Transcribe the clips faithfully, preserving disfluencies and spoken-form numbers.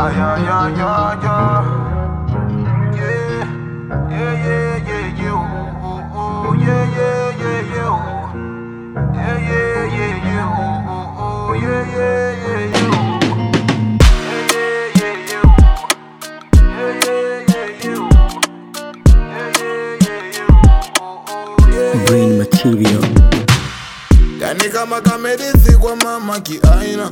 Yeah, yeah, yeah, yeah, yeah. Yeah, yeah, yeah, yeah, yeah. Ooh, ooh, ooh. Yeah, yeah, yeah, yeah. Ooh. Yeah, yeah, yeah, yeah. Ooh, ooh, ooh. Yeah, yeah, yeah, yeah. Brain material. Yani kama kamedithi kwa mama kiaina.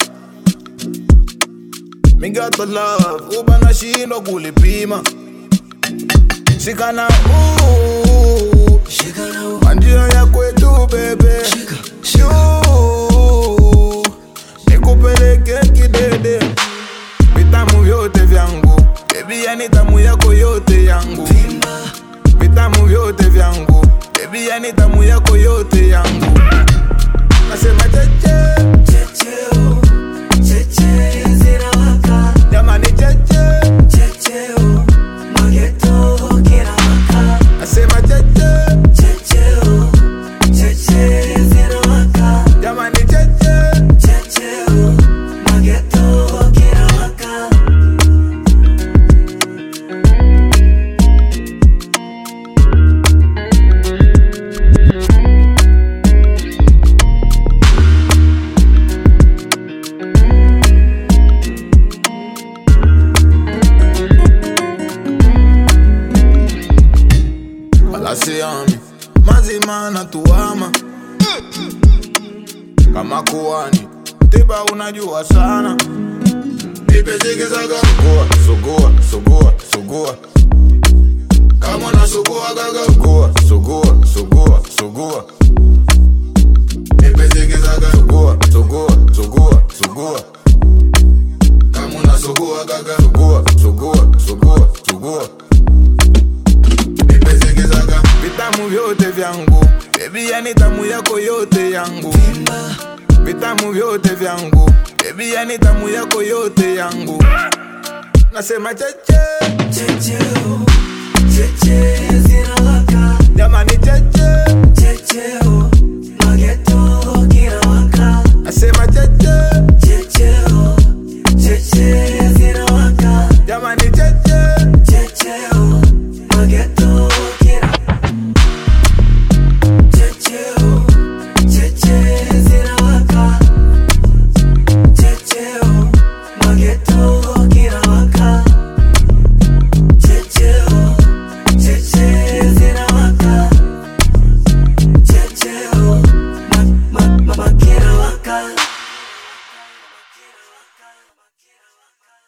Me got the love, ubana shindo kulipima. Shikana ooh, Shikana ooh, manjia ya kwetu bebe. Shika, shika. Ooh, nikupeleke kidede. Vitamu vyote vyangu, baby yani tamu yako yote yangu. Pimba. Vitamu vyote vyangu, baby yani tamu yako yote yangu. Nasema cheche, Cheche oh, cheche zinawaka. jamani cheche, Cheche oh, mageto kinawaka. nasema cheche, Cheche oh, cheche zinawaka. jamani cheche. Cheche oh, mageto kinawaka. Balasiami, mazima na tuama. Kama kuwani, tiba unajua sana. Nipe zigizaga, sugua, sugua, sugua, sugua. Kama na sugua gaga, sugua, sugua, sugua, sugua. Nipe zigizaga, sugua, sugua, sugua, sugua. Kama na sugua gaga, sugua, sugua, sugua, sugua. Vitamu vyote vyangu, baby yani tamu yako yote yangu. Pimba. Vitamu vyote vyangu, baby yani tamu yako yote yangu. Nasema cheche, Cheche oh, cheche zinawaka. jamani cheche, Cheche oh, mageto kinawaka. nasema cheche, Cheche oh, cheche zinawaka. jamani cheche. Cheche oh, mageto kinawaka. Cheche oh, cheche zinawaka. Cheche oh, mageto kinawaka. Cheche oh, cheche zinawaka. Cheche oh, ma ma ma kinawaka.